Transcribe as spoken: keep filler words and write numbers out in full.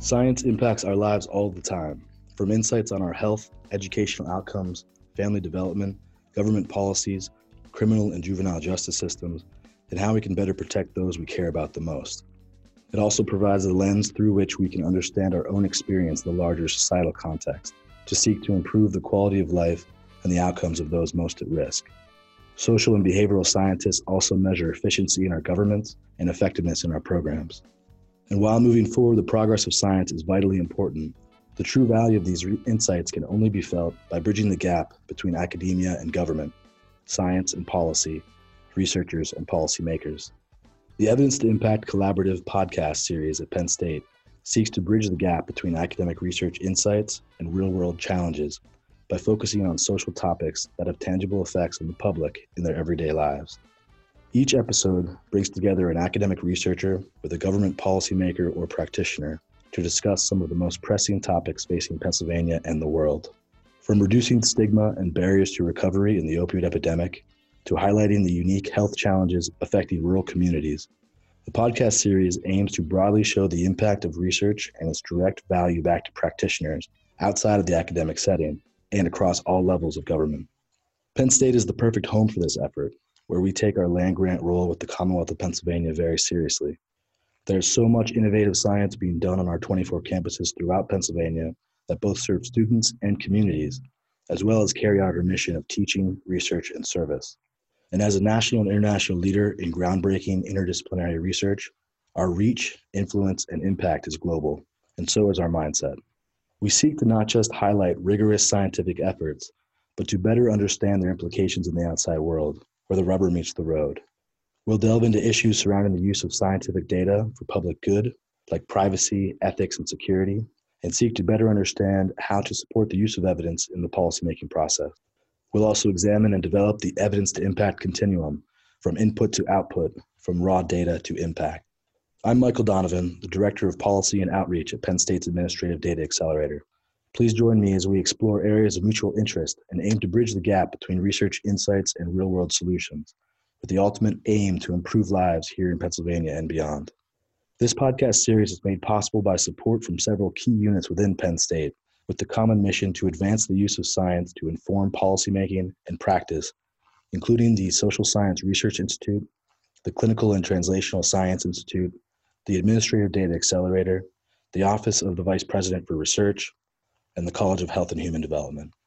Science impacts our lives all the time, from insights on our health, educational outcomes, family development, government policies, criminal and juvenile justice systems, and how we can better protect those we care about the most. It also provides a lens through which we can understand our own experience in the larger societal context, to seek to improve the quality of life and the outcomes of those most at risk. Social and behavioral scientists also measure efficiency in our governments and effectiveness in our programs. And while moving forward, the progress of science is vitally important, the true value of these insights can only be felt by bridging the gap between academia and government, science and policy, researchers and policymakers. The Evidence to Impact Collaborative podcast series at Penn State seeks to bridge the gap between academic research insights and real-world challenges by focusing on social topics that have tangible effects on the public in their everyday lives. Each episode brings together an academic researcher with a government policymaker or practitioner to discuss some of the most pressing topics facing Pennsylvania and the world. From reducing stigma and barriers to recovery in the opioid epidemic to highlighting the unique health challenges affecting rural communities, the podcast series aims to broadly show the impact of research and its direct value back to practitioners outside of the academic setting and across all levels of government. Penn State is the perfect home for this effort, where we take our land-grant role with the Commonwealth of Pennsylvania very seriously. There's so much innovative science being done on our twenty-four campuses throughout Pennsylvania that both serve students and communities, as well as carry out our mission of teaching, research, and service. And as a national and international leader in groundbreaking interdisciplinary research, our reach, influence, and impact is global, and so is our mindset. We seek to not just highlight rigorous scientific efforts, but to better understand their implications in the outside world, where the rubber meets the road. We'll delve into issues surrounding the use of scientific data for public good, like privacy, ethics, and security, and seek to better understand how to support the use of evidence in the policymaking process. We'll also examine and develop the evidence to impact continuum, from input to output, from raw data to impact. I'm Michael Donovan, the Director of Policy and Outreach at Penn State's Administrative Data Accelerator. Please join me as we explore areas of mutual interest and aim to bridge the gap between research insights and real-world solutions, with the ultimate aim to improve lives here in Pennsylvania and beyond. This podcast series is made possible by support from several key units within Penn State, with the common mission to advance the use of science to inform policymaking and practice, including the Social Science Research Institute, the Clinical and Translational Science Institute, the Administrative Data Accelerator, the Office of the Vice President for Research, and the College of Health and Human Development.